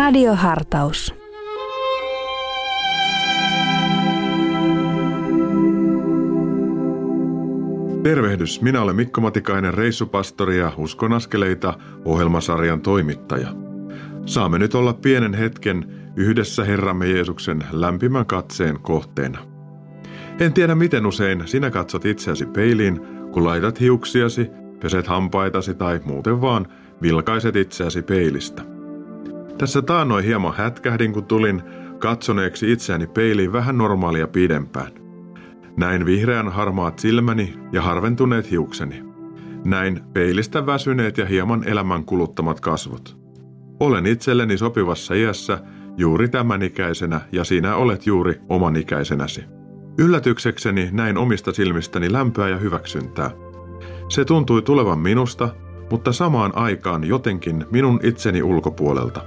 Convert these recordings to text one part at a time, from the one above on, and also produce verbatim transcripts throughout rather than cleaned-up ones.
Radiohartaus. Tervehdys, minä olen Mikko Matikainen, reissupastori ja Uskon askeleita -ohjelmasarjan toimittaja. Saamme nyt olla pienen hetken yhdessä Herramme Jeesuksen lämpimän katseen kohteena. En tiedä miten usein sinä katsot itseäsi peiliin, kun laitat hiuksiasi, peset hampaitasi tai muuten vaan vilkaiset itseäsi peilistä. Tässä taannoin hieman hätkähdin, kun tulin katsoneeksi itseäni peiliin vähän normaalia pidempään. Näin vihreän harmaat silmäni ja harventuneet hiukseni. Näin peilistä väsyneet ja hieman elämän kuluttamat kasvot. Olen itselleni sopivassa iässä juuri tämän ikäisenä ja sinä olet juuri oman ikäisenäsi. Yllätyksekseni näin omista silmistäni lämpöä ja hyväksyntää. Se tuntui tulevan minusta, mutta samaan aikaan jotenkin minun itseni ulkopuolelta.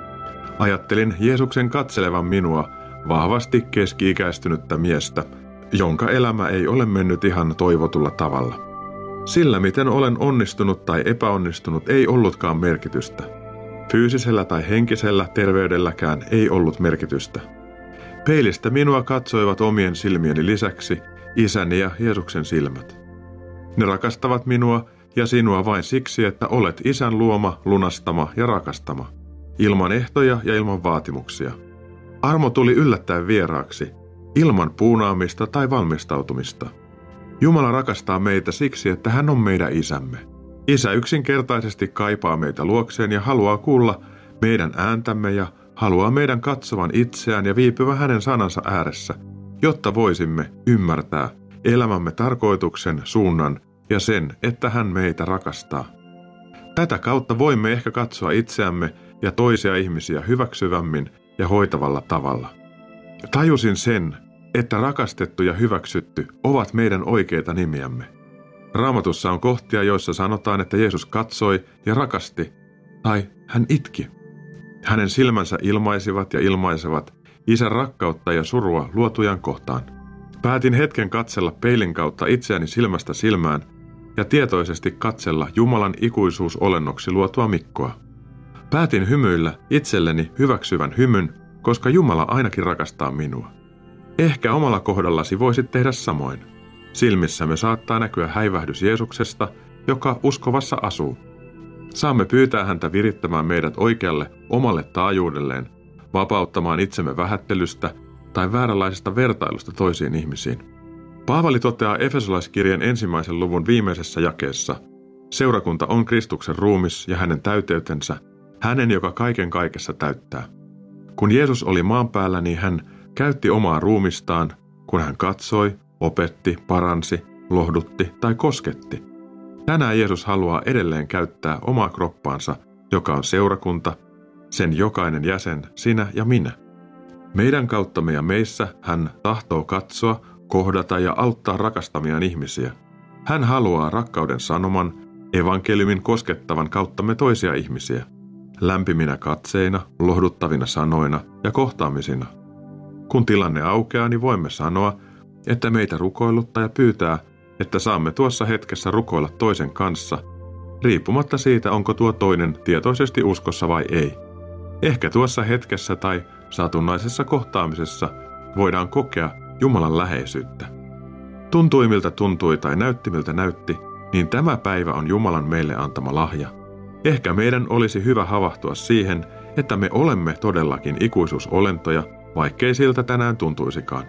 Ajattelin Jeesuksen katselevan minua, vahvasti keski-ikäistynyttä miestä, jonka elämä ei ole mennyt ihan toivotulla tavalla. Sillä miten olen onnistunut tai epäonnistunut ei ollutkaan merkitystä. Fyysisellä tai henkisellä terveydelläkään ei ollut merkitystä. Peilistä minua katsoivat omien silmieni lisäksi isäni ja Jeesuksen silmät. Ne rakastavat minua ja sinua vain siksi, että olet isän luoma, lunastama ja rakastama. Ilman ehtoja ja ilman vaatimuksia. Armo tuli yllättäen vieraaksi, ilman puunaamista tai valmistautumista. Jumala rakastaa meitä siksi, että hän on meidän isämme. Isä yksinkertaisesti kaipaa meitä luokseen ja haluaa kuulla meidän ääntämme ja haluaa meidän katsovan itseään ja viipyvän hänen sanansa ääressä, jotta voisimme ymmärtää elämämme tarkoituksen, suunnan ja sen, että hän meitä rakastaa. Tätä kautta voimme ehkä katsoa itseämme ja toisia ihmisiä hyväksyvämmin ja hoitavalla tavalla. Tajusin sen, että rakastettu ja hyväksytty ovat meidän oikeita nimiämme. Raamatussa on kohtia, joissa sanotaan, että Jeesus katsoi ja rakasti, tai hän itki. Hänen silmänsä ilmaisivat ja ilmaisevat isän rakkautta ja surua luotujan kohtaan. Päätin hetken katsella peilin kautta itseäni silmästä silmään ja tietoisesti katsella Jumalan ikuisuusolennoksi luotua Mikkoa. Päätin hymyillä itselleni hyväksyvän hymyn, koska Jumala ainakin rakastaa minua. Ehkä omalla kohdallasi voisit tehdä samoin. Silmissämme saattaa näkyä häivähdys Jeesuksesta, joka uskovassa asuu. Saamme pyytää häntä virittämään meidät oikealle omalle taajuudelleen, vapauttamaan itsemme vähättelystä tai vääränlaisesta vertailusta toisiin ihmisiin. Paavali toteaa Efesolaiskirjan ensimmäisen luvun viimeisessä jakeessa: seurakunta on Kristuksen ruumis ja hänen täyteytensä, hänen, joka kaiken kaikessa täyttää. Kun Jeesus oli maan päällä, niin hän käytti omaa ruumistaan, kun hän katsoi, opetti, paransi, lohdutti tai kosketti. Tänään Jeesus haluaa edelleen käyttää omaa kroppaansa, joka on seurakunta, sen jokainen jäsen, sinä ja minä. Meidän kauttamme ja meissä hän tahtoo katsoa, kohdata ja auttaa rakastamiaan ihmisiä. Hän haluaa rakkauden sanoman, evankeliumin koskettavan kauttamme toisia ihmisiä. Lämpiminä katseina, lohduttavina sanoina ja kohtaamisina. Kun tilanne aukeaa, niin voimme sanoa, että meitä rukoiluttaa ja pyytää, että saamme tuossa hetkessä rukoilla toisen kanssa, riippumatta siitä, onko tuo toinen tietoisesti uskossa vai ei. Ehkä tuossa hetkessä tai satunnaisessa kohtaamisessa voidaan kokea Jumalan läheisyyttä. Tuntui miltä tuntui tai näytti miltä näytti, niin tämä päivä on Jumalan meille antama lahja. Ehkä meidän olisi hyvä havahtua siihen, että me olemme todellakin ikuisuusolentoja, vaikkei siltä tänään tuntuisikaan.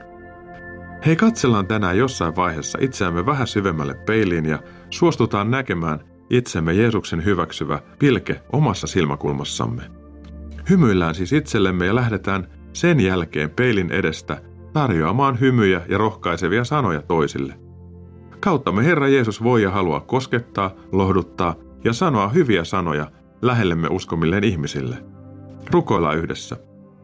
Hei, katsellaan tänään jossain vaiheessa itseämme vähän syvemmälle peiliin ja suostutaan näkemään itsemme Jeesuksen hyväksyvä pilke omassa silmäkulmassamme. Hymyillään siis itsellemme ja lähdetään sen jälkeen peilin edestä tarjoamaan hymyjä ja rohkaisevia sanoja toisille. Kauttamme Herra Jeesus voi ja haluaa koskettaa, lohduttaa ja sanoa hyviä sanoja lähellemme uskomilleen ihmisille. Rukoillaan yhdessä.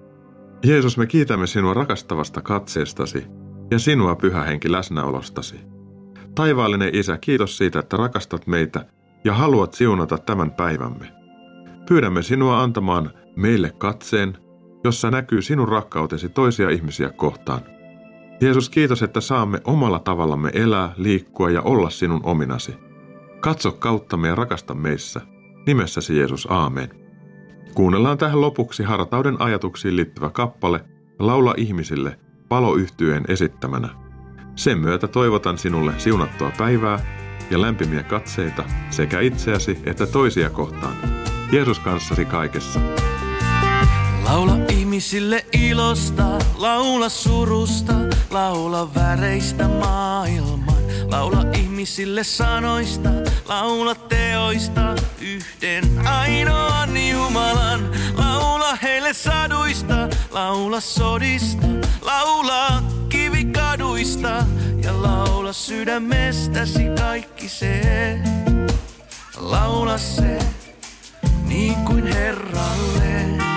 Jeesus, me kiitämme sinua rakastavasta katseestasi ja sinua, Pyhä Henki, läsnäolostasi. Taivaallinen Isä, kiitos siitä, että rakastat meitä ja haluat siunata tämän päivämme. Pyydämme sinua antamaan meille katseen, jossa näkyy sinun rakkautesi toisia ihmisiä kohtaan. Jeesus, kiitos, että saamme omalla tavallamme elää, liikkua ja olla sinun ominasi. Katso kauttamme ja rakasta meissä. Nimessäsi Jeesus, aamen. Kuunnellaan tähän lopuksi Hartauden ajatuksiin liittyvä kappale Laula ihmisille Palo-yhtyeen esittämänä. Sen myötä toivotan sinulle siunattua päivää ja lämpimiä katseita sekä itseäsi että toisia kohtaan. Jeesus kanssasi kaikessa. Laula ihmisille ilosta, laula surusta, laula väreistä maailman. Laula ihmisille sanoista, laula teoista, yhden ainoan Jumalan. Laula heille saduista, laula sodista, laula kivikaduista ja laula sydämestäsi kaikki se. Laula se niin kuin Herralle.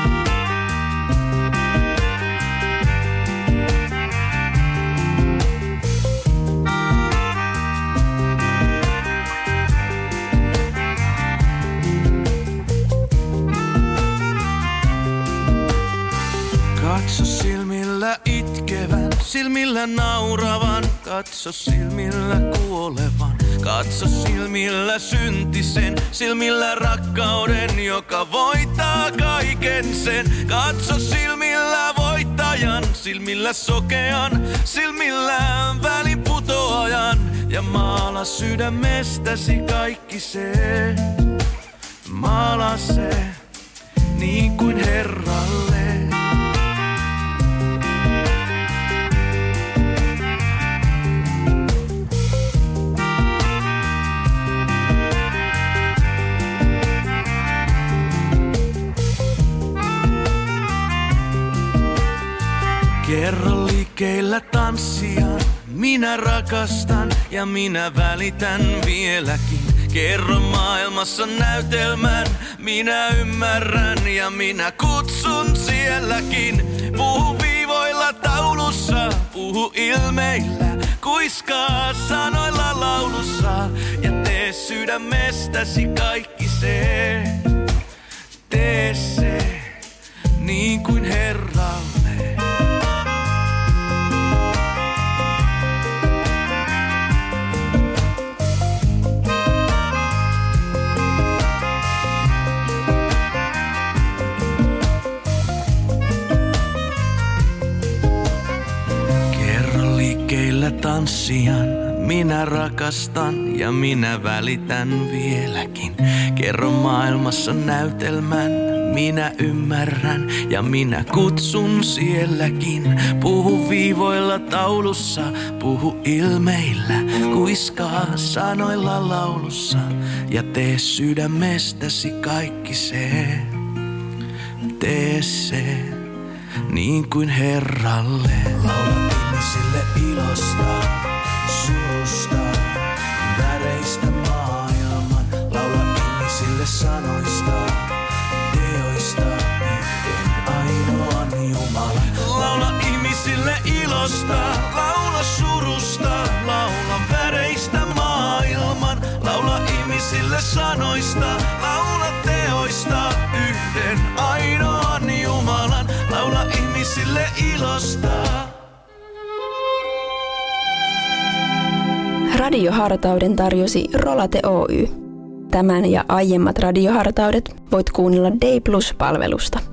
Katso silmillä itkevän, silmillä nauravan, katso silmillä kuolevan. Katso silmillä syntisen, silmillä rakkauden, joka voittaa kaiken sen. Katso silmillä voittajan, silmillä sokean, silmillä väliputoajan. Ja maala sydämestäsi kaikki se, maala se niin kuin Herralle. Kerro liikkeellä tanssijan, minä rakastan ja minä välitän vieläkin. Kerro maailmassa näytelmän, minä ymmärrän ja minä kutsun sielläkin. Puhu viivoilla taulussa, puhu ilmeillä, kuiskaa sanoilla laulussa. Ja tee sydämestäsi kaikki se, tee se niin kuin Herralle. Tanssijan, minä rakastan ja minä välitän vieläkin. Kerro maailmassa näytelmän, minä ymmärrän ja minä kutsun sielläkin. Puhu viivoilla taulussa, puhu ilmeillä, kuiskaa sanoilla laulussa. Ja tee sydämestäsi kaikki se, tee se niin kuin Herralle. Laula ihmisille ilosta, surusta, väreistä maailman. Laula ihmisille sanoista, teoista, yhden ainoan Jumalan. Laula ihmisille ilosta, laula surusta, laula väreistä maailman. Laula ihmisille sanoista, laula teoista, yhden ainoan Jumalan. Laula ihmisille ilosta. Radiohartauden tarjosi Rolate Oy. Tämän ja aiemmat radiohartaudet voit kuunnella Day Plus-palvelusta.